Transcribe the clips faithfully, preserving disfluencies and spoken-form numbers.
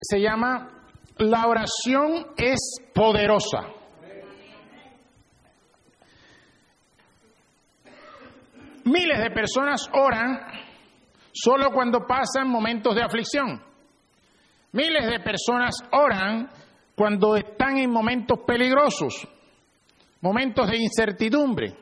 se llama La oración es poderosa. Miles de personas oran solo cuando pasan momentos de aflicción. Miles de personas oran cuando están en momentos peligrosos, momentos de incertidumbre.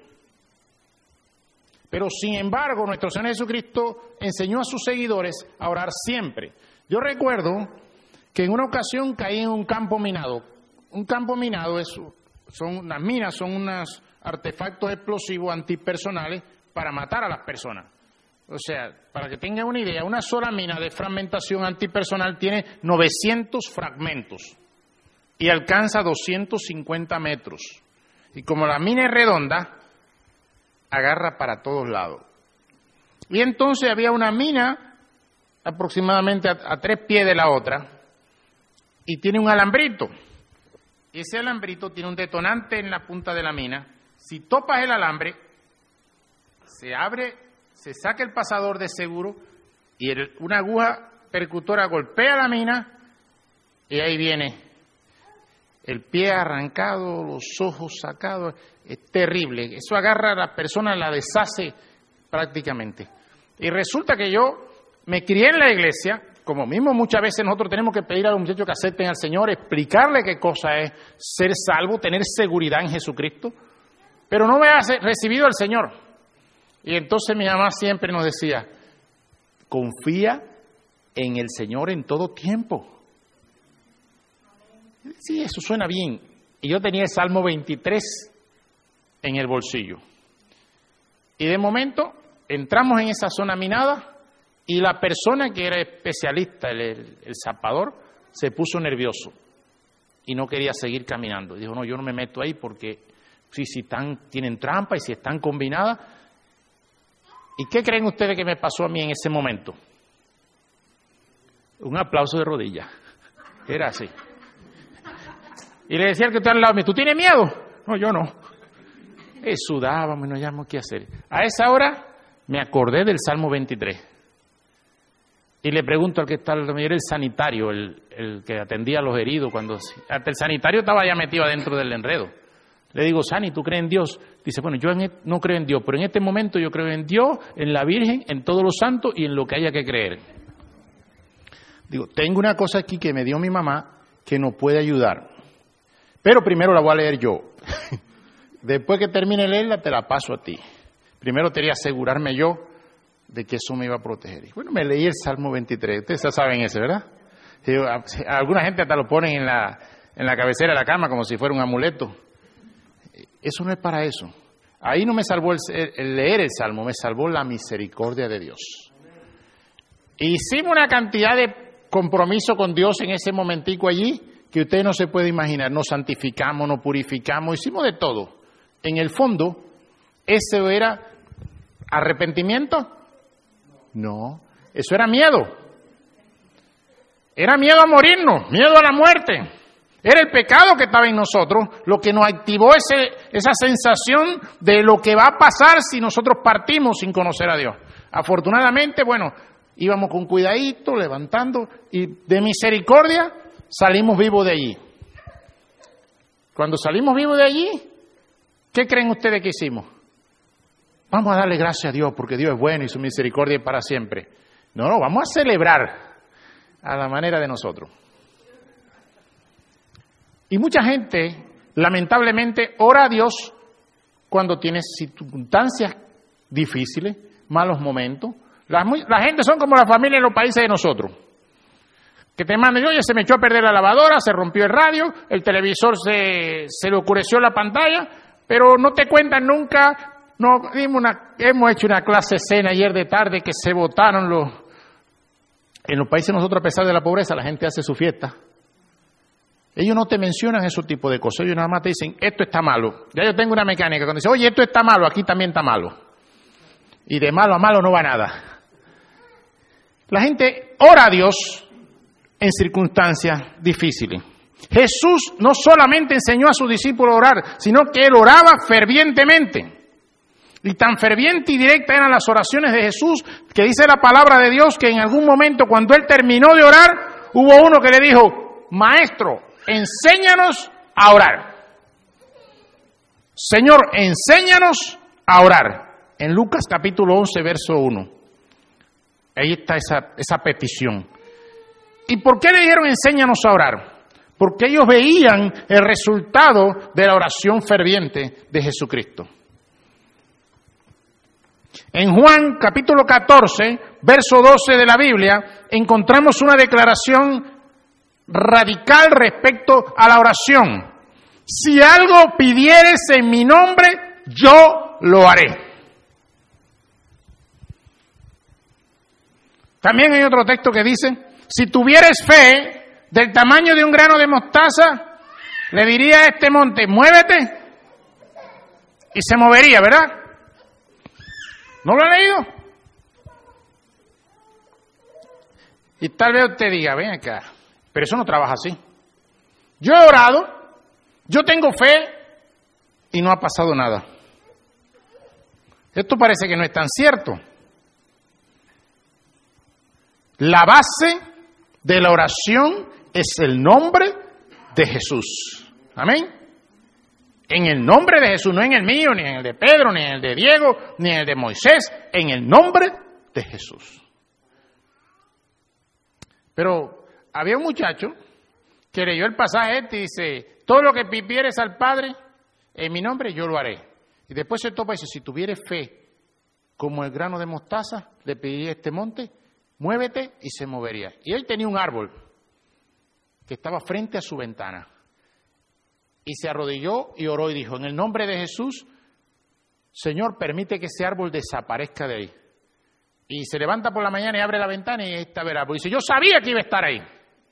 Pero sin embargo, nuestro Señor Jesucristo enseñó a sus seguidores a orar siempre. Yo recuerdo que en una ocasión caí en un campo minado. Un campo minado es, son unas minas, son unos artefactos explosivos antipersonales para matar a las personas. O sea, para que tengan una idea, una sola mina de fragmentación antipersonal tiene novecientos fragmentos y alcanza doscientos cincuenta metros. Y como la mina es redonda, agarra para todos lados. Y entonces había una mina aproximadamente a, a tres pies de la otra y tiene un alambrito. Y ese alambrito tiene un detonante en la punta de la mina. Si topas el alambre, se abre, se saca el pasador de seguro y el, una aguja percutora golpea la mina y ahí viene el pie arrancado, los ojos sacados. Es terrible. Eso agarra a la persona, la deshace prácticamente. Y resulta que yo me crié en la iglesia, como mismo muchas veces nosotros tenemos que pedir a los muchachos que acepten al Señor, explicarle qué cosa es ser salvo, tener seguridad en Jesucristo, pero no me ha recibido al Señor. Y entonces mi mamá siempre nos decía, confía en el Señor en todo tiempo. Sí, eso suena bien. Y yo tenía el Salmo veintitrés en el bolsillo. Y de momento entramos en esa zona minada y la persona que era especialista, el, el, el zapador, se puso nervioso y no quería seguir caminando. Dijo, no, yo no me meto ahí porque si, si están, tienen trampa y si están combinadas. ¿Y qué creen ustedes que me pasó a mí en ese momento? Un aplauso de rodillas. Era así. Y le decía al que está al lado mío, ¿tú tienes miedo? No, yo no. Eh, sudábamos y no sabíamos qué hacer. A esa hora me acordé del Salmo veintitrés. Y le pregunto al que está al lado mío, era el sanitario, el, el que atendía a los heridos. Cuando hasta el sanitario estaba ya metido adentro del enredo. Le digo, Sani, ¿tú crees en Dios? Dice, bueno, yo en, no creo en Dios, pero en este momento yo creo en Dios, en la Virgen, en todos los santos y en lo que haya que creer. Digo, tengo una cosa aquí que me dio mi mamá que nos puede ayudar. Pero primero la voy a leer yo. Después que termine de leerla, te la paso a ti. Primero quería asegurarme yo de que eso me iba a proteger. Y bueno, me leí el Salmo veintitrés. Ustedes ya saben ese, ¿verdad? Digo, a, a alguna gente hasta lo ponen en la, en la cabecera de la cama como si fuera un amuleto. Eso no es para eso. Ahí no me salvó el, el leer el Salmo, me salvó la misericordia de Dios. Hicimos una cantidad de compromiso con Dios en ese momentico allí que usted no se puede imaginar. Nos santificamos, nos purificamos, hicimos de todo. En el fondo, ¿eso era arrepentimiento? No, eso era miedo. Era miedo a morirnos, miedo a la muerte. Era el pecado que estaba en nosotros lo que nos activó ese, esa sensación de lo que va a pasar si nosotros partimos sin conocer a Dios. Afortunadamente, bueno, íbamos con cuidadito, levantando, y de misericordia salimos vivos de allí. Cuando salimos vivos de allí, ¿qué creen ustedes que hicimos? Vamos a darle gracias a Dios porque Dios es bueno y su misericordia es para siempre. No, no, vamos a celebrar a la manera de nosotros. Y mucha gente, lamentablemente, ora a Dios cuando tiene circunstancias difíciles, malos momentos. La, la gente son como la familia en los países de nosotros. Que te mandan, oye, se me echó a perder la lavadora, se rompió el radio, el televisor se, se le oscureció la pantalla, pero no te cuentan nunca. No, una, hemos hecho una clase cena ayer de tarde que se votaron los... En los países de nosotros, a pesar de la pobreza, la gente hace su fiesta. Ellos no te mencionan ese tipo de cosas, ellos nada más te dicen, esto está malo. Ya yo tengo una mecánica, cuando dice, oye, esto está malo, aquí también está malo. Y de malo a malo no va nada. La gente ora a Dios en circunstancias difíciles. Jesús no solamente enseñó a sus discípulos a orar, sino que Él oraba fervientemente. Y tan ferviente y directa eran las oraciones de Jesús, que dice la palabra de Dios que en algún momento cuando Él terminó de orar, hubo uno que le dijo, maestro, enséñanos a orar. Señor, enséñanos a orar. En Lucas capítulo once, verso uno. Ahí está esa, esa petición. ¿Y por qué le dijeron enséñanos a orar? Porque ellos veían el resultado de la oración ferviente de Jesucristo. En Juan capítulo catorce, verso doce de la Biblia, encontramos una declaración radical respecto a la oración. Si algo pidieres en mi nombre, yo lo haré. También hay otro texto que dice, si tuvieres fe del tamaño de un grano de mostaza, le diría a este monte, muévete, y se movería, ¿verdad? ¿No lo ha leído? Y tal vez usted diga, ven acá, pero eso no trabaja así. Yo he orado, yo tengo fe, y no ha pasado nada. Esto parece que no es tan cierto. La base de la oración es el nombre de Jesús. Amén. En el nombre de Jesús, no en el mío, ni en el de Pedro, ni en el de Diego, ni en el de Moisés, en el nombre de Jesús. Pero había un muchacho que leyó el pasaje este y dice, todo lo que pidieres al Padre, en mi nombre yo lo haré. Y después se topa y dice, si tuvieres fe como el grano de mostaza, le pediría a este monte, muévete, y se movería. Y él tenía un árbol que estaba frente a su ventana. Y se arrodilló y oró y dijo, en el nombre de Jesús, Señor, permite que ese árbol desaparezca de ahí. Y se levanta por la mañana y abre la ventana y ahí estaba el árbol. Y dice, yo sabía que iba a estar ahí.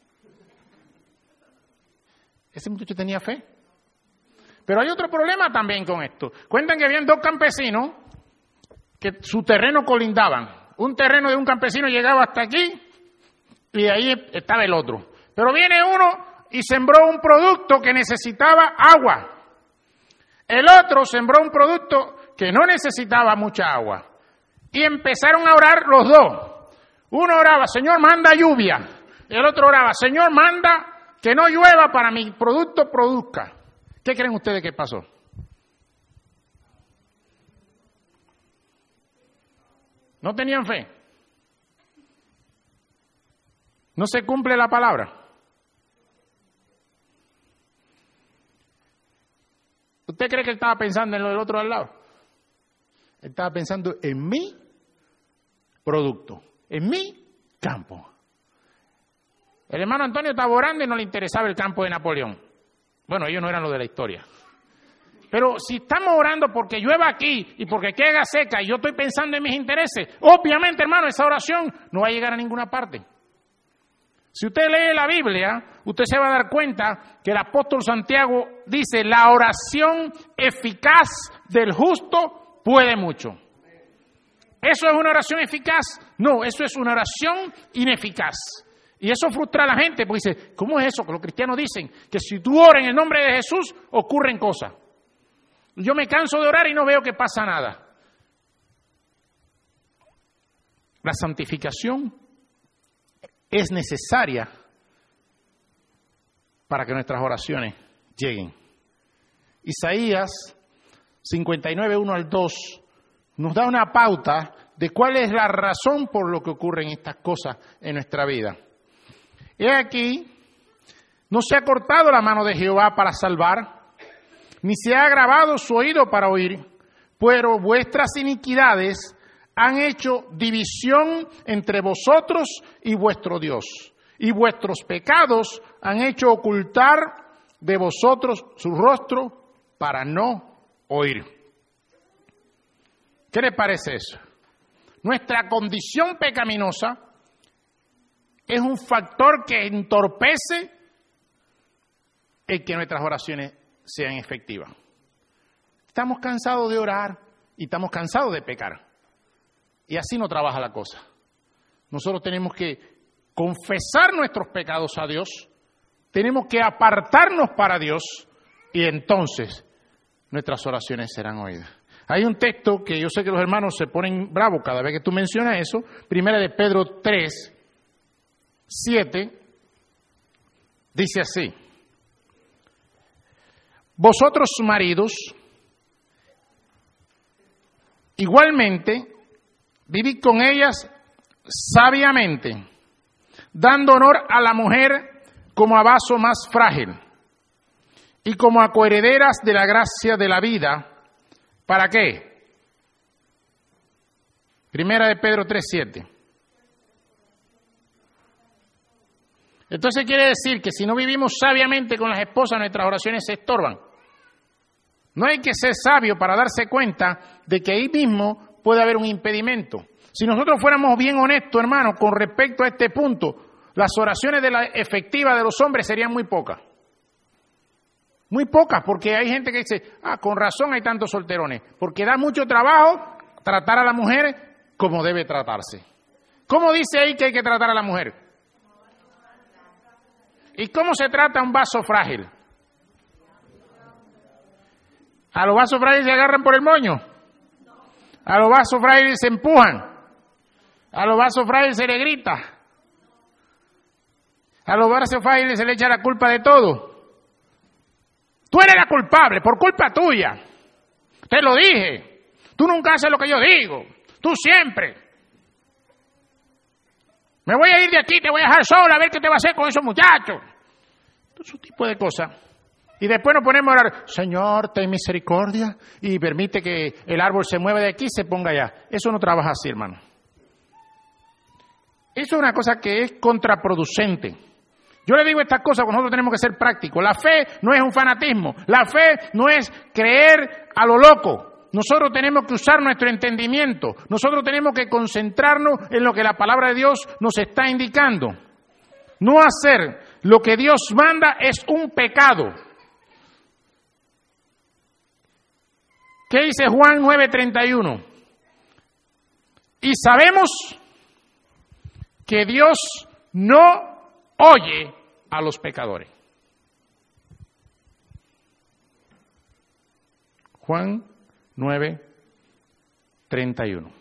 Ese muchacho tenía fe. Pero hay otro problema también con esto. Cuentan que habían dos campesinos que su terreno colindaban. Un terreno de un campesino llegaba hasta aquí y de ahí estaba el otro. Pero viene uno y sembró un producto que necesitaba agua. El otro sembró un producto que no necesitaba mucha agua. Y empezaron a orar los dos. Uno oraba, Señor, manda lluvia. Y el otro oraba, Señor, manda que no llueva para mi producto produzca. ¿Qué creen ustedes que pasó? ¿No tenían fe? ¿No se cumple la palabra? ¿Usted cree que él estaba pensando en lo del otro al lado? Él estaba pensando en mi producto, en mi campo. El hermano Antonio estaba orando y no le interesaba el campo de Napoleón. Bueno, ellos no eran los de la historia. Pero si estamos orando porque llueva aquí y porque quede seca y yo estoy pensando en mis intereses, obviamente, hermano, esa oración no va a llegar a ninguna parte. Si usted lee la Biblia, usted se va a dar cuenta que el apóstol Santiago dice, la oración eficaz del justo puede mucho. ¿Eso es una oración eficaz? No, eso es una oración ineficaz. Y eso frustra a la gente porque dice, ¿cómo es eso? Que los cristianos dicen que si tú oras en el nombre de Jesús, ocurren cosas. Yo me canso de orar y no veo que pasa nada. La santificación es necesaria para que nuestras oraciones lleguen. Isaías cincuenta y nueve, uno al dos nos da una pauta de cuál es la razón por lo que ocurren estas cosas en nuestra vida. He aquí, no se ha cortado la mano de Jehová para salvar, ni se ha agravado su oído para oír, pero vuestras iniquidades han hecho división entre vosotros y vuestro Dios, y vuestros pecados han hecho ocultar de vosotros su rostro para no oír. ¿Qué le parece eso? Nuestra condición pecaminosa es un factor que entorpece el que nuestras oraciones sean efectivas. Estamos cansados de orar y estamos cansados de pecar. Y así no trabaja la cosa. Nosotros tenemos que confesar nuestros pecados a Dios, tenemos que apartarnos para Dios y entonces nuestras oraciones serán oídas. Hay un texto que yo sé que los hermanos se ponen bravos cada vez que tú mencionas eso, primera de Pedro tres, siete, Dice así: vosotros maridos, igualmente, vivid con ellas sabiamente, dando honor a la mujer como a vaso más frágil y como a coherederas de la gracia de la vida. ¿Para qué? Primera de Pedro tres siete. Entonces quiere decir que si no vivimos sabiamente con las esposas, nuestras oraciones se estorban. No hay que ser sabio para darse cuenta de que ahí mismo puede haber un impedimento. Si nosotros fuéramos bien honestos, hermanos, con respecto a este punto, las oraciones de la efectiva de los hombres serían muy pocas. Muy pocas, porque hay gente que dice, ah, con razón hay tantos solterones, porque da mucho trabajo tratar a la mujer como debe tratarse. ¿Cómo dice ahí que hay que tratar a la mujer? ¿Y cómo se trata un vaso frágil? ¿A los vasos frágiles se agarran por el moño? ¿A los vasos frágiles se empujan? ¿A los vasos frágiles se le grita? ¿A los vasos frágiles se le echa la culpa de todo? Tú eres la culpable, por culpa tuya. Te lo dije. Tú nunca haces lo que yo digo. Tú siempre. Me voy a ir de aquí, te voy a dejar sola, a ver qué te va a hacer con esos muchachos. Ese tipo de cosas. Y después nos ponemos a orar, Señor, ten misericordia y permite que el árbol se mueva de aquí y se ponga allá. Eso no trabaja así, hermano. Eso es una cosa que es contraproducente. Yo le digo estas cosas porque nosotros tenemos que ser prácticos. La fe no es un fanatismo. La fe no es creer a lo loco. Nosotros tenemos que usar nuestro entendimiento. Nosotros tenemos que concentrarnos en lo que la palabra de Dios nos está indicando. No hacer lo que Dios manda es un pecado. ¿Qué dice Juan nueve treinta y uno? Y sabemos que Dios no oye a los pecadores. Juan nueve treinta y uno.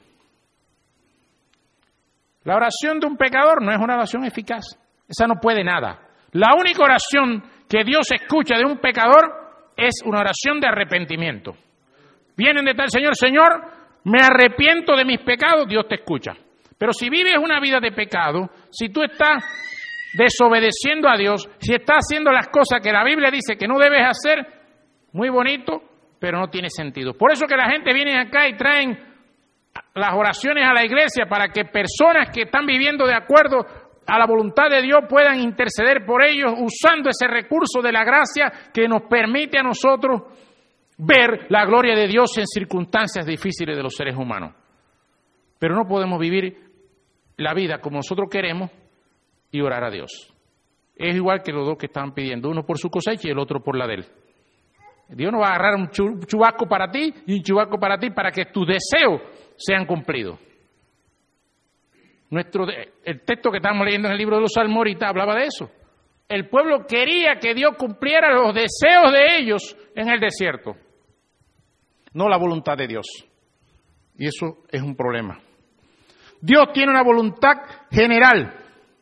La oración de un pecador no es una oración eficaz. Esa no puede nada. La única oración que Dios escucha de un pecador es una oración de arrepentimiento. Vienen de tal Señor, Señor, me arrepiento de mis pecados, Dios te escucha. Pero si vives una vida de pecado, si tú estás desobedeciendo a Dios, si estás haciendo las cosas que la Biblia dice que no debes hacer, muy bonito, pero no tiene sentido. Por eso que la gente viene acá y traen las oraciones a la iglesia para que personas que están viviendo de acuerdo a la voluntad de Dios puedan interceder por ellos usando ese recurso de la gracia que nos permite a nosotros ver la gloria de Dios en circunstancias difíciles de los seres humanos. Pero no podemos vivir la vida como nosotros queremos y orar a Dios. Es igual que los dos que estaban pidiendo, uno por su cosecha y el otro por la de él. Dios no va a agarrar un chubasco para ti y un chubasco para ti para que tus deseos sean cumplidos. Nuestro, el texto que estamos leyendo en el libro de los Salmos ahorita hablaba de eso. El pueblo quería que Dios cumpliera los deseos de ellos en el desierto, no la voluntad de Dios. Y eso es un problema. Dios tiene una voluntad general.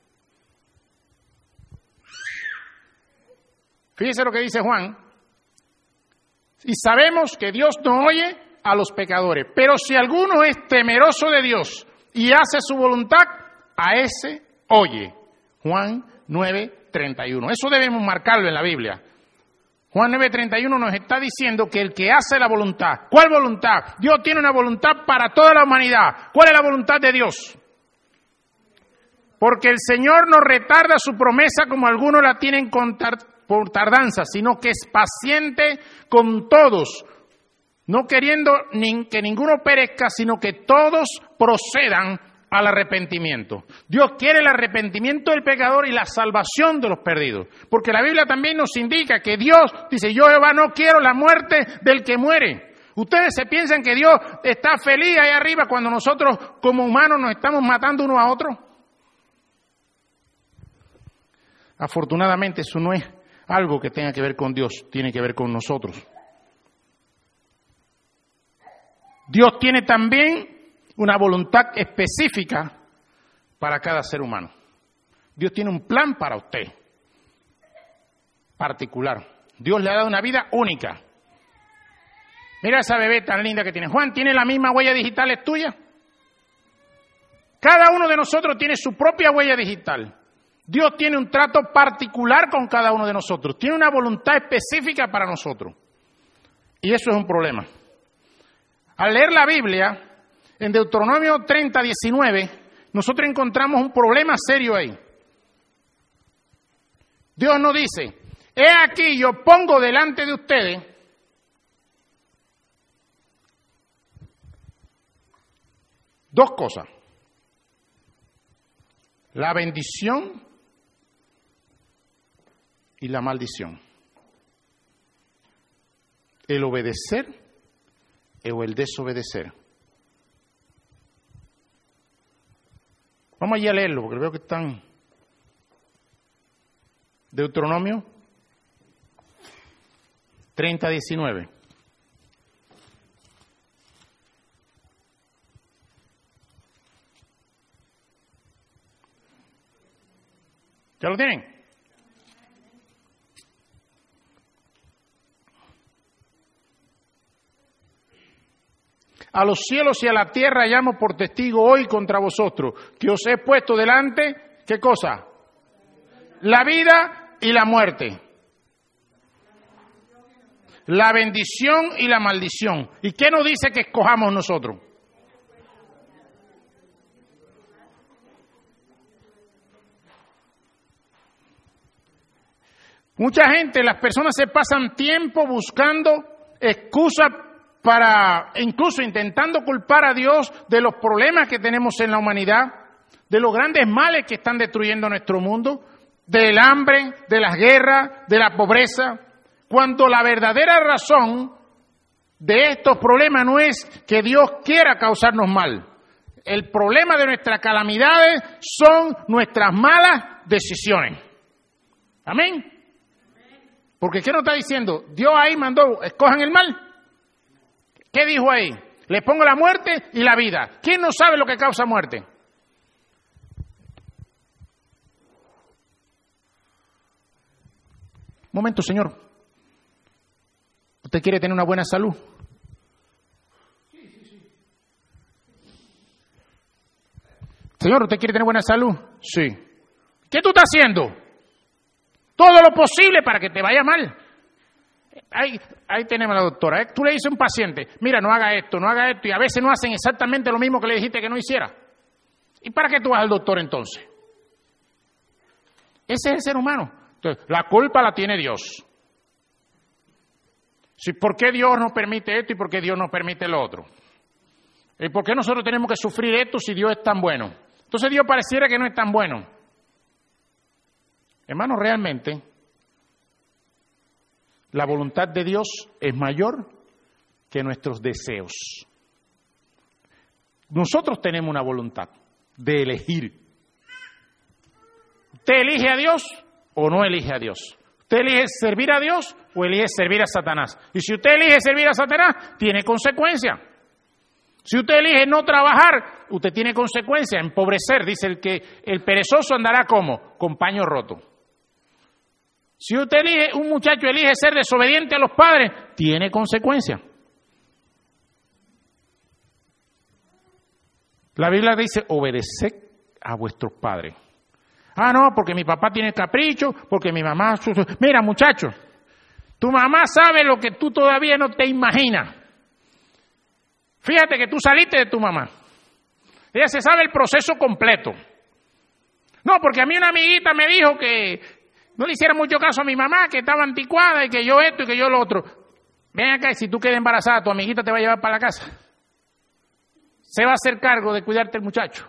Fíjese lo que dice Juan. Y sabemos que Dios no oye a los pecadores, pero si alguno es temeroso de Dios y hace su voluntad, a ese oye. Juan nueve treinta y uno. Eso debemos marcarlo en la Biblia. Juan nueve treinta y uno nos está diciendo que el que hace la voluntad, ¿cuál voluntad? Dios tiene una voluntad para toda la humanidad. ¿Cuál es la voluntad de Dios? Porque el Señor no retarda su promesa como algunos la tienen con tar- por tardanza, sino que es paciente con todos, no queriendo ni que ninguno perezca, sino que todos procedan al arrepentimiento. Dios quiere el arrepentimiento del pecador y la salvación de los perdidos. Porque la Biblia también nos indica que Dios dice, yo Jehová no quiero la muerte del que muere. Ustedes se piensan que Dios está feliz ahí arriba cuando nosotros como humanos nos estamos matando uno a otro. Afortunadamente eso no es algo que tenga que ver con Dios, tiene que ver con nosotros. Dios tiene también una voluntad específica para cada ser humano. Dios tiene un plan para usted. particular. Dios le ha dado una vida única. Mira esa bebé tan linda que tiene. Juan, ¿tiene la misma huella digital es tuya? Cada uno de nosotros tiene su propia huella digital. Dios tiene un trato particular con cada uno de nosotros. Tiene una voluntad específica para nosotros. Y eso es un problema. Al leer la Biblia, en Deuteronomio treinta, diecinueve, nosotros encontramos un problema serio ahí. Dios nos dice, he aquí yo pongo delante de ustedes dos cosas. La bendición y la maldición. El obedecer o el desobedecer. Vamos allá a leerlo, porque veo que están... Deuteronomio treinta, diecinueve. ¿Ya lo tienen? A los cielos y a la tierra llamo por testigo hoy contra vosotros, que os he puesto delante, ¿qué cosa? La vida y la muerte. La bendición y la maldición. ¿Y qué nos dice que escojamos nosotros? Mucha gente, las personas se pasan tiempo buscando excusas para, incluso intentando culpar a Dios de los problemas que tenemos en la humanidad, de los grandes males que están destruyendo nuestro mundo, del hambre, de las guerras, de la pobreza, cuando la verdadera razón de estos problemas no es que Dios quiera causarnos mal. El problema de nuestras calamidades son nuestras malas decisiones. Amén. Porque ¿qué nos está diciendo? Dios ahí mandó, escojan el mal. ¿Qué dijo ahí? Les pongo la muerte y la vida. ¿Quién no sabe lo que causa muerte? Un momento, señor. ¿Usted quiere tener una buena salud? Sí, sí, sí. Señor, ¿usted quiere tener buena salud? Sí. ¿Qué tú estás haciendo? Todo lo posible para que te vaya mal. Ahí, ahí tenemos a la doctora. ¿eh? Tú le dices a un paciente, mira, no haga esto, no haga esto, y a veces no hacen exactamente lo mismo que le dijiste que no hiciera. ¿Y para qué tú vas al doctor entonces? Ese es el ser humano. Entonces, la culpa la tiene Dios. Si, ¿por qué Dios nos permite esto y por qué Dios nos permite lo otro? ¿Y por qué nosotros tenemos que sufrir esto si Dios es tan bueno? Entonces Dios pareciera que no es tan bueno. Hermano, realmente, la voluntad de Dios es mayor que nuestros deseos. Nosotros tenemos una voluntad de elegir. ¿Usted elige a Dios o no elige a Dios? ¿Usted elige servir a Dios o elige servir a Satanás? Y si usted elige servir a Satanás, tiene consecuencias. Si usted elige no trabajar, usted tiene consecuencias, empobrecer. Dice el que el perezoso andará como con paño roto. Si usted elige, un muchacho elige ser desobediente a los padres, tiene consecuencias. La Biblia dice, obedeced a vuestros padres. Ah, no, porque mi papá tiene capricho, porque mi mamá... Mira, muchacho, tu mamá sabe lo que tú todavía no te imaginas. Fíjate que tú saliste de tu mamá. Ella se sabe el proceso completo. No, porque a mí una amiguita me dijo que no le hiciera mucho caso a mi mamá, que estaba anticuada y que yo esto y que yo lo otro. Ven acá y si tú quedas embarazada, tu amiguita te va a llevar para la casa. Se va a hacer cargo de cuidarte el muchacho.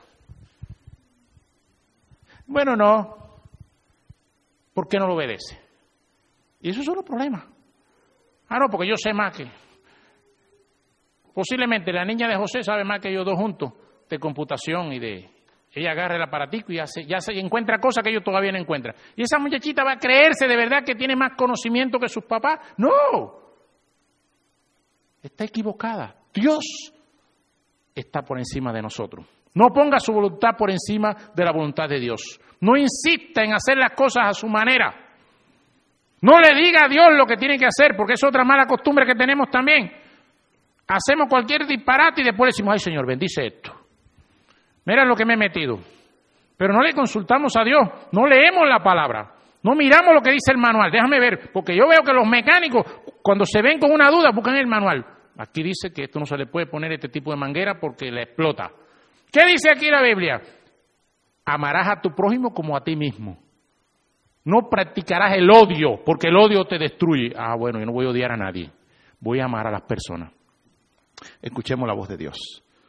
Bueno, no. ¿Por qué no lo obedece? Y esos son los problemas. Ah, no, porque yo sé más que... Posiblemente la niña de José sabe más que ellos dos juntos de computación y de... Ella agarra el aparatico y hace, ya se encuentra cosas que ellos todavía no encuentran. Y esa muchachita va a creerse de verdad que tiene más conocimiento que sus papás. ¡No! Está equivocada. Dios está por encima de nosotros. No ponga su voluntad por encima de la voluntad de Dios. No insista en hacer las cosas a su manera. No le diga a Dios lo que tiene que hacer, porque es otra mala costumbre que tenemos también. Hacemos cualquier disparate y después decimos, ay Señor, bendice esto. Mira lo que me he metido. Pero no le consultamos a Dios, no leemos la palabra, no miramos lo que dice el manual. Déjame ver, porque yo veo que los mecánicos, cuando se ven con una duda, buscan el manual. Aquí dice que esto no se le puede poner este tipo de manguera porque le explota. ¿Qué dice aquí la Biblia? Amarás a tu prójimo como a ti mismo. No practicarás el odio, porque el odio te destruye. Ah, bueno, yo no voy a odiar a nadie. Voy a amar a las personas. Escuchemos la voz de Dios.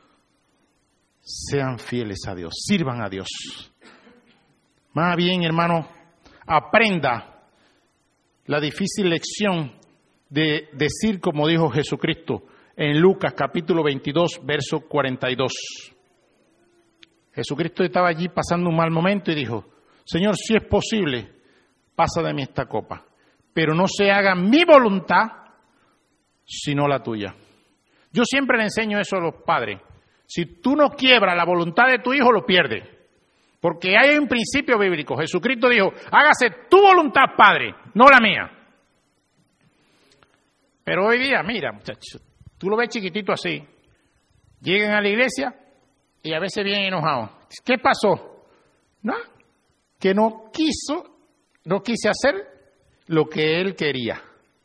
Sean fieles a Dios, sirvan a Dios. Más bien, hermano, aprenda la difícil lección de decir como dijo Jesucristo en Lucas capítulo veintidós, verso cuarenta y dos. Jesucristo estaba allí pasando un mal momento y dijo, Señor, si es posible, pasa de mí esta copa, pero no se haga mi voluntad, sino la tuya. Yo siempre le enseño eso a los padres. Si tú no quiebras la voluntad de tu hijo, lo pierdes. Porque hay un principio bíblico. Jesucristo dijo, hágase tu voluntad, Padre, no la mía. Pero hoy día, mira, muchachos, tú lo ves chiquitito así. Llegan a la iglesia y a veces vienen enojados. ¿Qué pasó? No, que no quiso, no quise hacer lo que él quería.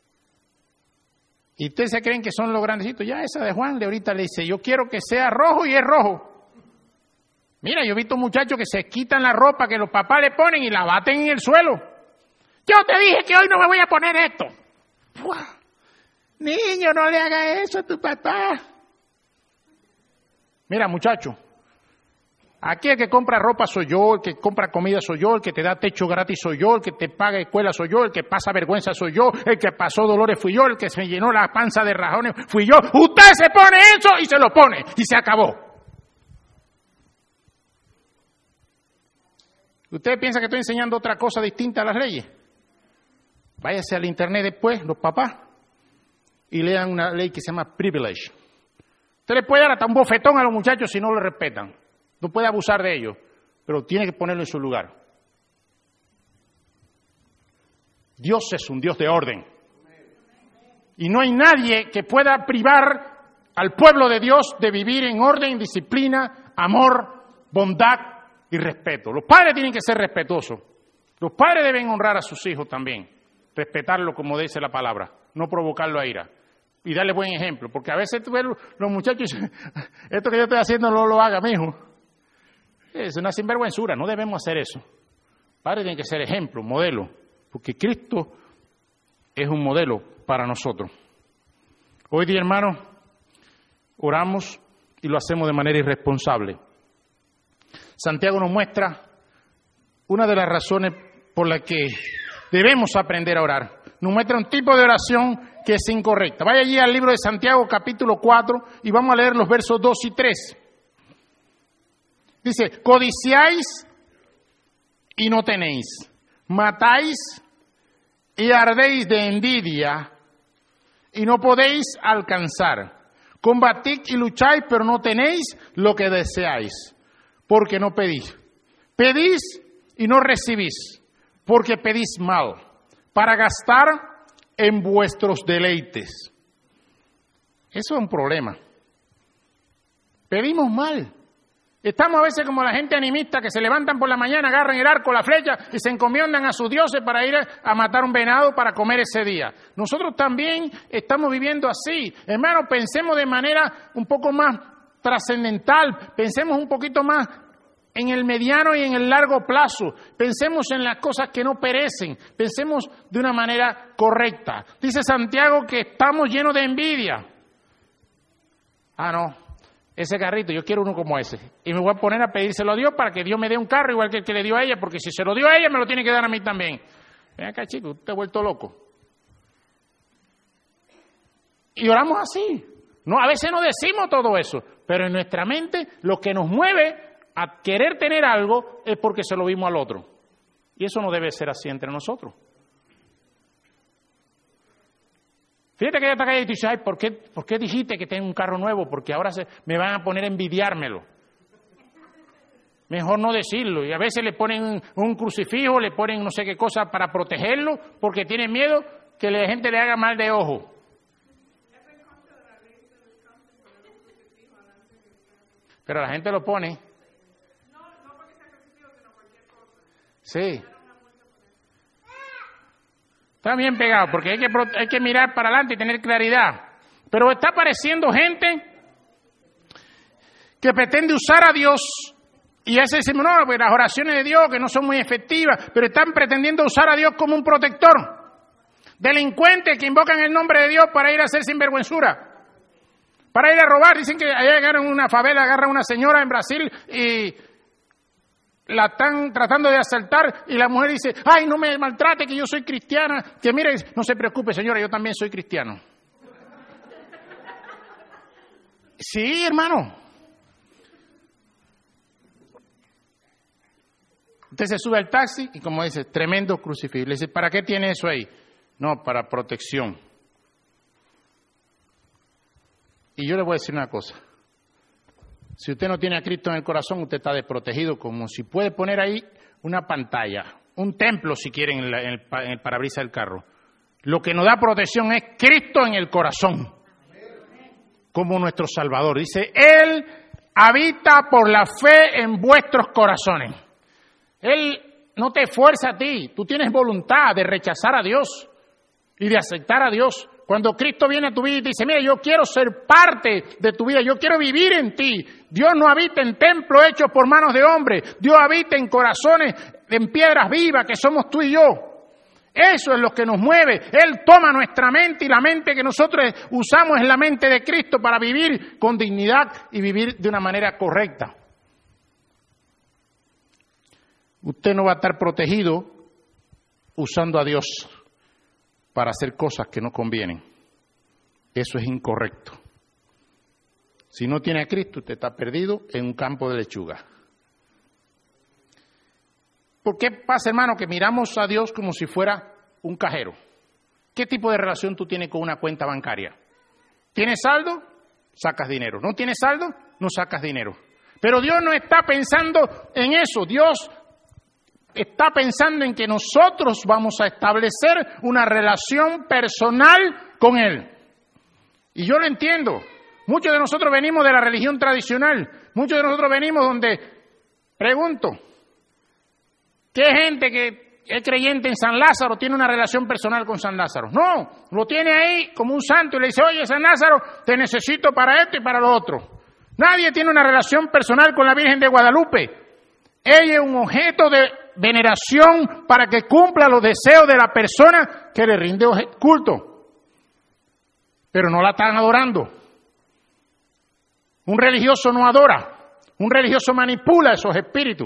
Y ustedes se creen que son los grandecitos. Ya esa de Juan de ahorita le dice, yo quiero que sea rojo y es rojo. Mira, yo he visto muchachos que se quitan la ropa que los papás le ponen y la baten en el suelo. Yo te dije que hoy no me voy a poner esto. ¡Fua! Niño, no le hagas eso a tu papá. Mira, muchacho, aquí el que compra ropa soy yo, el que compra comida soy yo, el que te da techo gratis soy yo, el que te paga escuela soy yo, el que pasa vergüenza soy yo, el que pasó dolores fui yo, el que se llenó la panza de rajones fui yo. Usted se pone eso y se lo pone y se acabó. ¿Usted piensa que estoy enseñando otra cosa distinta a las leyes? Váyase al internet después, los papás, y lean una ley que se llama privilege. Usted le puede dar hasta un bofetón a los muchachos si no lo respetan. No puede abusar de ellos, pero tiene que ponerlo en su lugar. Dios es un Dios de orden. Y no hay nadie que pueda privar al pueblo de Dios de vivir en orden, disciplina, amor, bondad y respeto. Los padres tienen que ser respetuosos. Los padres deben honrar a sus hijos también, respetarlo como dice la palabra, no provocarlo a ira. Y darle buen ejemplo, porque a veces tú ves los muchachos, esto que yo estoy haciendo no lo haga, mijo. Es una sinvergüenzura, no debemos hacer eso. Padres tienen que ser ejemplo, modelo, porque Cristo es un modelo para nosotros. Hoy día, hermanos, oramos y lo hacemos de manera irresponsable. Santiago nos muestra una de las razones por las que debemos aprender a orar. Nos muestra un tipo de oración que es incorrecta. Vaya allí al libro de Santiago, capítulo cuatro, y vamos a leer los versos dos y tres. Dice, codiciáis y no tenéis, matáis y ardéis de envidia y no podéis alcanzar. Combatid y lucháis, pero no tenéis lo que deseáis, porque no pedís. Pedís y no recibís, porque pedís mal, para gastar en vuestros deleites. Eso es un problema. Pedimos mal. Estamos a veces como la gente animista que se levantan por la mañana, agarran el arco, la flecha y se encomiendan a sus dioses para ir a matar un venado para comer ese día. Nosotros también estamos viviendo así. Hermanos, pensemos de manera un poco más trascendental, pensemos un poquito más en el mediano y en el largo plazo. Pensemos en las cosas que no perecen. Pensemos de una manera correcta. Dice Santiago que estamos llenos de envidia. Ah, no, ese carrito, yo quiero uno como ese. Y me voy a poner a pedírselo a Dios para que Dios me dé un carro igual que el que le dio a ella, porque si se lo dio a ella, me lo tiene que dar a mí también. Ven acá, chico, usted te ha vuelto loco. Y oramos así. No, a veces no decimos todo eso, pero en nuestra mente lo que nos mueve a querer tener algo es porque se lo vimos al otro. Y eso no debe ser así entre nosotros. Fíjate que ella está callada y dice, ay, ¿por qué, ¿por qué dijiste que tengo un carro nuevo? Porque ahora se, me van a poner a envidiármelo. mejor no decirlo. Y a veces le ponen un, un crucifijo, le ponen no sé qué cosa para protegerlo, porque tienen miedo que la gente le haga mal de ojo. Pero la gente lo pone. Sí. Está bien pegado, porque hay que, hay que mirar para adelante y tener claridad. Pero está apareciendo gente que pretende usar a Dios, y ese dice, no, pues las oraciones de Dios que no son muy efectivas, pero están pretendiendo usar a Dios como un protector. Delincuentes que invocan el nombre de Dios para ir a hacer sinvergüenzura, para ir a robar. Dicen que allá agarran una favela, agarran una señora en Brasil y la están tratando de asaltar, y la mujer dice, ay, no me maltrate, que yo soy cristiana, que mire, no se preocupe señora, yo también soy cristiano. Sí, hermano. Usted se sube al taxi y, como dice, tremendo crucifijo. Le dice, ¿para qué tiene eso ahí? No, para protección. Y yo le voy a decir una cosa. Si usted no tiene a Cristo en el corazón, usted está desprotegido, como si puede poner ahí una pantalla, un templo si quieren en, la, en, el, en el parabrisas del carro. Lo que nos da protección es Cristo en el corazón, como nuestro Salvador. Dice, Él habita por la fe en vuestros corazones. Él no te fuerza a ti, tú tienes voluntad de rechazar a Dios y de aceptar a Dios. Cuando Cristo viene a tu vida y te dice, mira, yo quiero ser parte de tu vida, yo quiero vivir en ti. Dios no habita en templos hechos por manos de hombres, Dios habita en corazones, en piedras vivas que somos tú y yo. Eso es lo que nos mueve. Él toma nuestra mente, y la mente que nosotros usamos es la mente de Cristo para vivir con dignidad y vivir de una manera correcta. Usted no va a estar protegido usando a Dios para hacer cosas que no convienen. Eso es incorrecto. Si no tiene a Cristo, usted está perdido en un campo de lechuga. ¿Por qué pasa, hermano, que miramos a Dios como si fuera un cajero? ¿Qué tipo de relación tú tienes con una cuenta bancaria? ¿Tienes saldo? Sacas dinero. ¿No tienes saldo? No sacas dinero. Pero Dios no está pensando en eso. Dios está pensando en que nosotros vamos a establecer una relación personal con Él. Y yo lo entiendo. Muchos de nosotros venimos de la religión tradicional. Muchos de nosotros venimos donde, pregunto, ¿qué gente que es creyente en San Lázaro tiene una relación personal con San Lázaro? No, lo tiene ahí como un santo y le dice, oye, San Lázaro, te necesito para esto y para lo otro. Nadie tiene una relación personal con la Virgen de Guadalupe. Ella es un objeto de veneración para que cumpla los deseos de la persona que le rinde culto. Pero no la están adorando. Un religioso no adora. Un religioso manipula esos espíritus.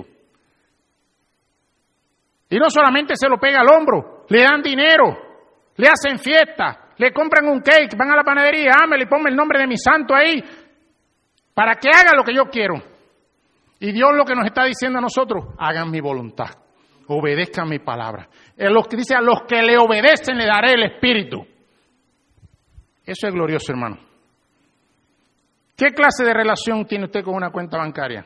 Y no solamente se lo pega al hombro, le dan dinero, le hacen fiesta, le compran un cake, van a la panadería, ámele y ponme el nombre de mi santo ahí, para que haga lo que yo quiero. Y Dios lo que nos está diciendo a nosotros, hagan mi voluntad, obedezcan mi palabra. Él los que dice, a los que le obedecen le daré el Espíritu. Eso es glorioso, hermano. ¿Qué clase de relación tiene usted con una cuenta bancaria?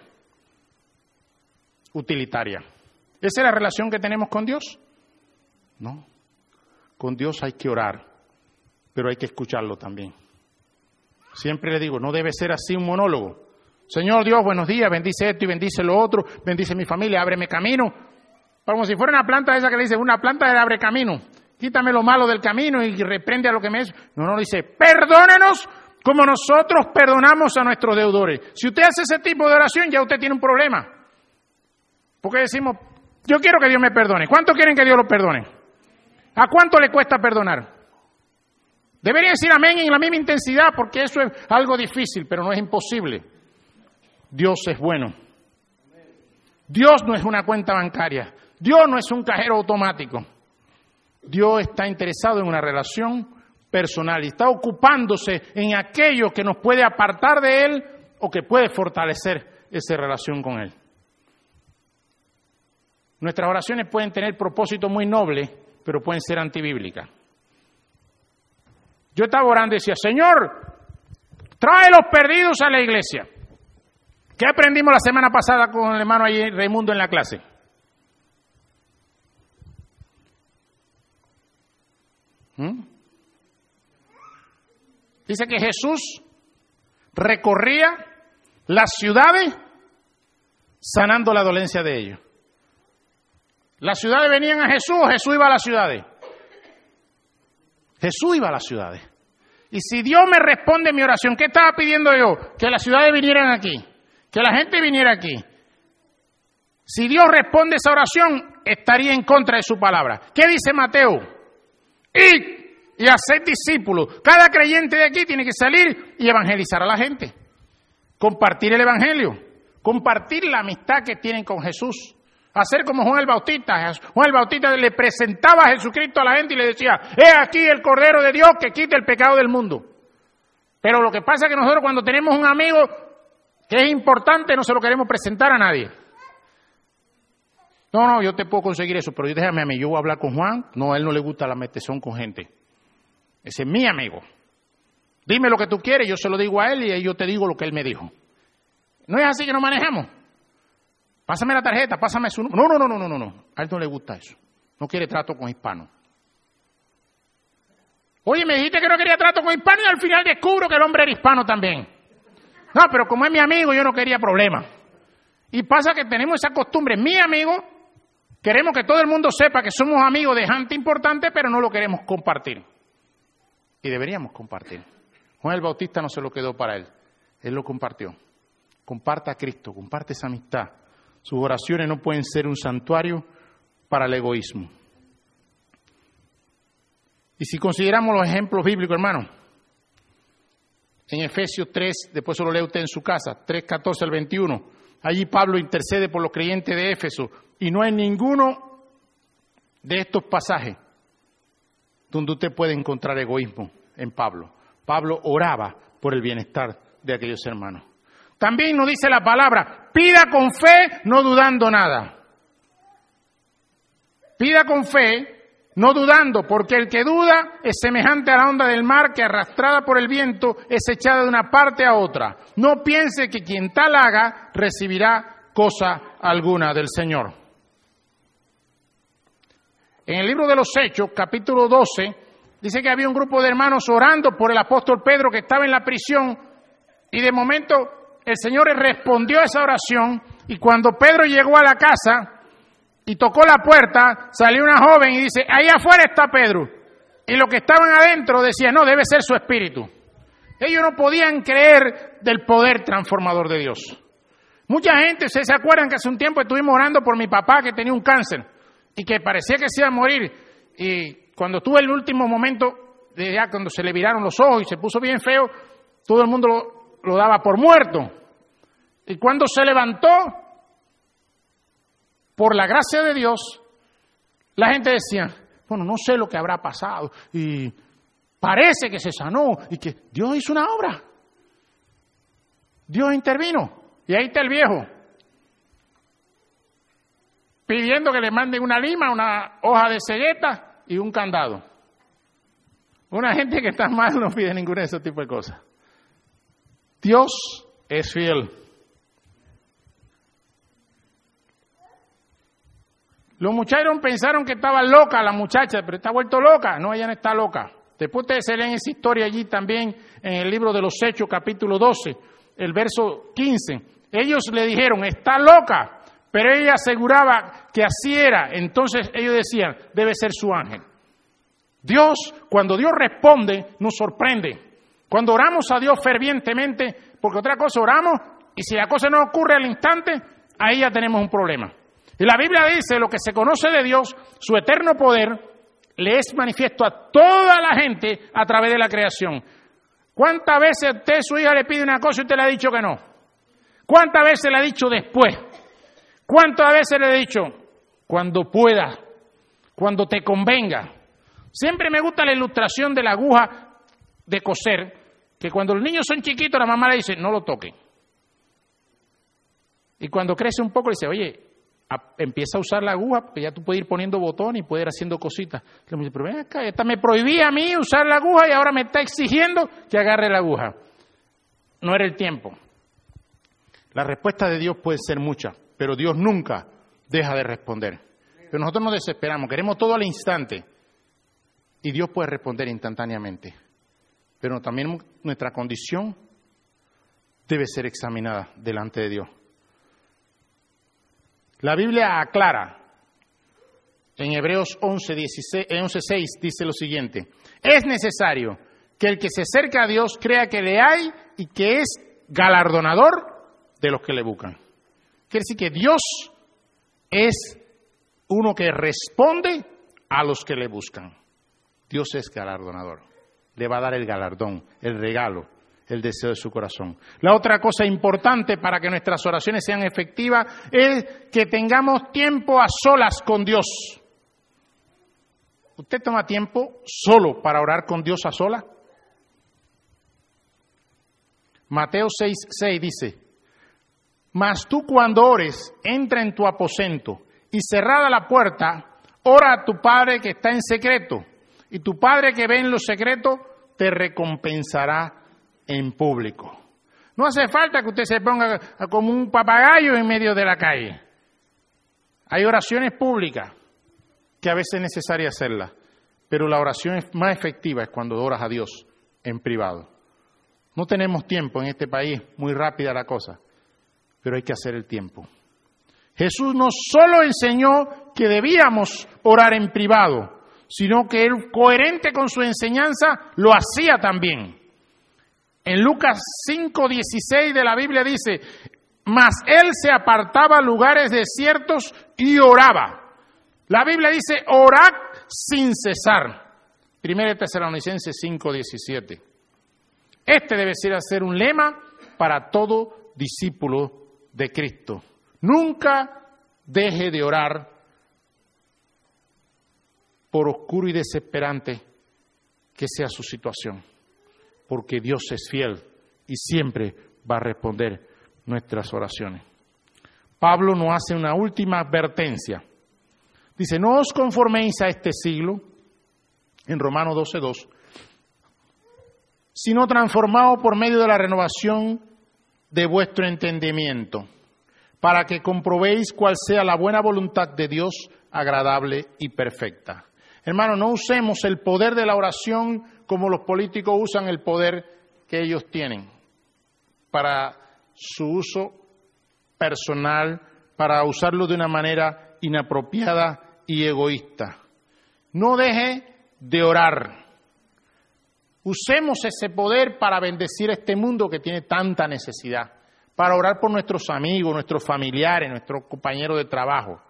Utilitaria. ¿Esa es la relación que tenemos con Dios? No. Con Dios hay que orar, pero hay que escucharlo también. Siempre le digo, no debe ser así un monólogo. Señor Dios, buenos días, bendice esto y bendice lo otro, bendice mi familia, ábreme camino. Como si fuera una planta esa que le dice, una planta de abre camino. Quítame lo malo del camino y reprende a lo que me es. No, no, dice, perdónanos como nosotros perdonamos a nuestros deudores. Si usted hace ese tipo de oración, ya usted tiene un problema. Porque decimos, yo quiero que Dios me perdone. ¿Cuánto quieren que Dios lo perdone? ¿A cuánto le cuesta perdonar? Debería decir amén en la misma intensidad, porque eso es algo difícil, pero no es imposible. Dios es bueno. Dios no es una cuenta bancaria. Dios no es un cajero automático. Dios está interesado en una relación personal y está ocupándose en aquello que nos puede apartar de Él o que puede fortalecer esa relación con Él. Nuestras oraciones pueden tener propósitos muy nobles, pero pueden ser antibíblicas. Yo estaba orando y decía, Señor, trae los perdidos a la iglesia. ¿Qué aprendimos la semana pasada con el hermano ahí, Raimundo, en la clase? ¿Mm? Dice que Jesús recorría las ciudades sanando la dolencia de ellos. Las ciudades venían a Jesús, Jesús iba a las ciudades. Jesús iba a las ciudades. Y si Dios me responde mi oración, ¿qué estaba pidiendo yo? Que las ciudades vinieran aquí, que la gente viniera aquí. Si Dios responde esa oración, estaría en contra de su palabra. ¿Qué dice Mateo? Id y haced discípulos. Cada creyente de aquí tiene que salir y evangelizar a la gente. Compartir el evangelio, compartir la amistad que tienen con Jesús. Hacer como Juan el Bautista. Juan el Bautista le presentaba a Jesucristo a la gente y le decía, he aquí el Cordero de Dios que quita el pecado del mundo. Pero lo que pasa es que nosotros cuando tenemos un amigo que es importante no se lo queremos presentar a nadie. No, no, yo te puedo conseguir eso, pero déjame a mí, yo voy a hablar con Juan. No, a él no le gusta la metezón con gente. Ese es mi amigo. Dime lo que tú quieres, yo se lo digo a él y yo te digo lo que él me dijo. ¿No es así que nos manejamos? Pásame la tarjeta, pásame su número. No, no, no, no, no, no. A él no le gusta eso. No quiere trato con hispanos. Oye, me dijiste que no quería trato con hispanos y al final descubro que el hombre era hispano también. No, pero como es mi amigo, yo no quería problemas. Y pasa que tenemos esa costumbre. Mi amigo, queremos que todo el mundo sepa que somos amigos de gente importante, pero no lo queremos compartir. Y deberíamos compartir. Juan el Bautista no se lo quedó para él. Él lo compartió. Comparta a Cristo, comparte esa amistad. Sus oraciones no pueden ser un santuario para el egoísmo. Y si consideramos los ejemplos bíblicos, hermano, en Efesios tres, después se lo lee usted en su casa, tres, catorce al veintiuno, allí Pablo intercede por los creyentes de Éfeso y no hay ninguno de estos pasajes donde usted puede encontrar egoísmo en Pablo. Pablo oraba por el bienestar de aquellos hermanos. También nos dice la palabra, pida con fe, no dudando nada. Pida con fe, no dudando, porque el que duda es semejante a la onda del mar que arrastrada por el viento es echada de una parte a otra. No piense que quien tal haga recibirá cosa alguna del Señor. En el libro de los Hechos, capítulo doce, dice que había un grupo de hermanos orando por el apóstol Pedro que estaba en la prisión y de momento el Señor respondió a esa oración y cuando Pedro llegó a la casa y tocó la puerta, salió una joven y dice, ahí afuera está Pedro. Y los que estaban adentro decían, no, debe ser su espíritu. Ellos no podían creer del poder transformador de Dios. Mucha gente, ustedes se acuerdan que hace un tiempo estuvimos orando por mi papá que tenía un cáncer y que parecía que se iba a morir. Y cuando tuve el último momento, de ya cuando se le viraron los ojos y se puso bien feo, todo el mundo lo, lo daba por muerto. Y cuando se levantó, por la gracia de Dios, la gente decía, bueno, no sé lo que habrá pasado, y parece que se sanó, y que Dios hizo una obra. Dios intervino, y ahí está el viejo, pidiendo que le manden una lima, una hoja de cegueta y un candado. Una gente que está mal no pide ninguna de esos tipos de cosas. Dios es fiel. Los muchachos pensaron que estaba loca la muchacha, pero está vuelto loca. No, ella no está loca. Después ustedes se leen esa historia allí también en el libro de los Hechos, capítulo doce, el verso quince. Ellos le dijeron, está loca, pero ella aseguraba que así era. Entonces ellos decían, debe ser su ángel. Dios, cuando Dios responde, nos sorprende. Cuando oramos a Dios fervientemente, porque otra cosa oramos, y si la cosa no ocurre al instante, ahí ya tenemos un problema. Y la Biblia dice, lo que se conoce de Dios, su eterno poder, le es manifiesto a toda la gente a través de la creación. ¿Cuántas veces usted, su hija, le pide una cosa y usted le ha dicho que no? ¿Cuántas veces le ha dicho después? ¿Cuántas veces le he dicho? Cuando pueda, cuando te convenga. Siempre me gusta la ilustración de la aguja de coser, que cuando los niños son chiquitos, la mamá le dice, no lo toquen. Y cuando crece un poco, le dice, oye, a, empieza a usar la aguja, porque ya tú puedes ir poniendo botones y puedes ir haciendo cositas. Le dice, pero ven acá, esta me prohibía a mí usar la aguja y ahora me está exigiendo que agarre la aguja. No era el tiempo. La respuesta de Dios puede ser mucha, pero Dios nunca deja de responder. Pero nosotros nos desesperamos, queremos todo al instante. Y Dios puede responder instantáneamente. Pero también nuestra condición debe ser examinada delante de Dios. La Biblia aclara, en Hebreos once, seis dice lo siguiente: es necesario que el que se acerca a Dios crea que le hay y que es galardonador de los que le buscan. Quiere decir que Dios es uno que responde a los que le buscan. Dios es galardonador. Le va a dar el galardón, el regalo, el deseo de su corazón. La otra cosa importante para que nuestras oraciones sean efectivas es que tengamos tiempo a solas con Dios. ¿Usted toma tiempo solo para orar con Dios a solas? Mateo seis, seis dice: mas tú cuando ores, entra en tu aposento y cerrada la puerta, ora a tu Padre que está en secreto, y tu Padre que ve en lo secreto te recompensará en público. No hace falta que usted se ponga como un papagayo en medio de la calle. Hay oraciones públicas que a veces es necesario hacerlas, pero la oración más efectiva es cuando oras a Dios en privado. No tenemos tiempo en este país, muy rápida la cosa, pero hay que hacer el tiempo. Jesús no solo enseñó que debíamos orar en privado, sino que Él, coherente con su enseñanza, lo hacía también. En Lucas cinco dieciséis de la Biblia dice: mas Él se apartaba a lugares desiertos y oraba. La Biblia dice: orad sin cesar. Primera de Tesalonicenses cinco diecisiete. Este debe ser un lema para todo discípulo de Cristo. Nunca deje de orar, por oscuro y desesperante que sea su situación, porque Dios es fiel y siempre va a responder nuestras oraciones. Pablo nos hace una última advertencia. Dice: no os conforméis a este siglo, en Romanos doce dos, sino transformaos por medio de la renovación de vuestro entendimiento, para que comprobéis cuál sea la buena voluntad de Dios, agradable y perfecta. Hermano, no usemos el poder de la oración como los políticos usan el poder que ellos tienen para su uso personal, para usarlo de una manera inapropiada y egoísta. No deje de orar. Usemos ese poder para bendecir este mundo que tiene tanta necesidad, para orar por nuestros amigos, nuestros familiares, nuestros compañeros de trabajo.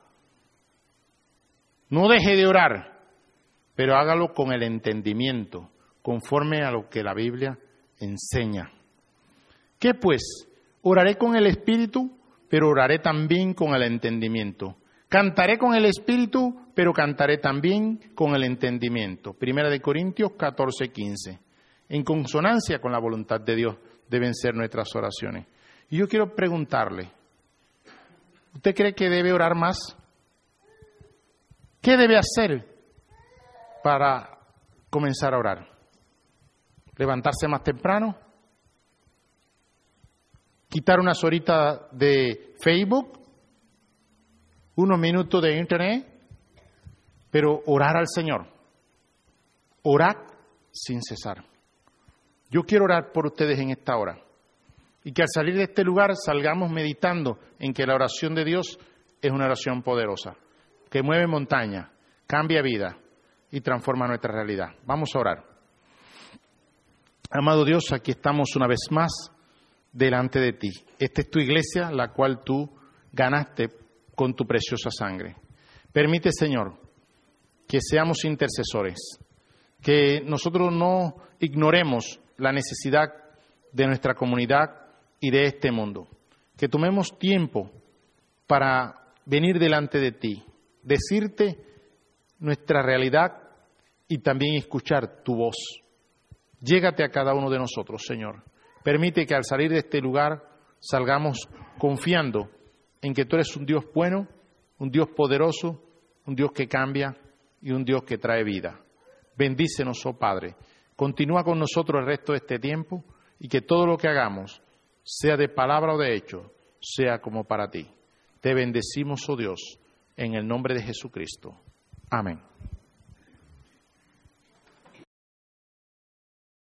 No deje de orar, pero hágalo con el entendimiento, conforme a lo que la Biblia enseña. ¿Qué pues? Oraré con el Espíritu, pero oraré también con el entendimiento. Cantaré con el Espíritu, pero cantaré también con el entendimiento. Primera de Corintios catorce quince. En consonancia con la voluntad de Dios deben ser nuestras oraciones. Y yo quiero preguntarle, ¿usted cree que debe orar más? ¿Qué debe hacer para comenzar a orar? ¿Levantarse más temprano? ¿Quitar unas horitas de Facebook? ¿Unos minutos de Internet? Pero orar al Señor. Orad sin cesar. Yo quiero orar por ustedes en esta hora. Y que al salir de este lugar salgamos meditando en que la oración de Dios es una oración poderosa, que mueve montañas, cambia vida y transforma nuestra realidad. Vamos a orar. Amado Dios, aquí estamos una vez más delante de ti. Esta es tu iglesia, la cual tú ganaste con tu preciosa sangre. Permite, Señor, que seamos intercesores, que nosotros no ignoremos la necesidad de nuestra comunidad y de este mundo, que tomemos tiempo para venir delante de ti, decirte nuestra realidad y también escuchar tu voz. Llégate a cada uno de nosotros, Señor. Permite que al salir de este lugar salgamos confiando en que tú eres un Dios bueno, un Dios poderoso, un Dios que cambia y un Dios que trae vida. Bendícenos, oh Padre. Continúa con nosotros el resto de este tiempo y que todo lo que hagamos, sea de palabra o de hecho, sea como para ti. Te bendecimos, oh Dios, en el nombre de Jesucristo. Amén.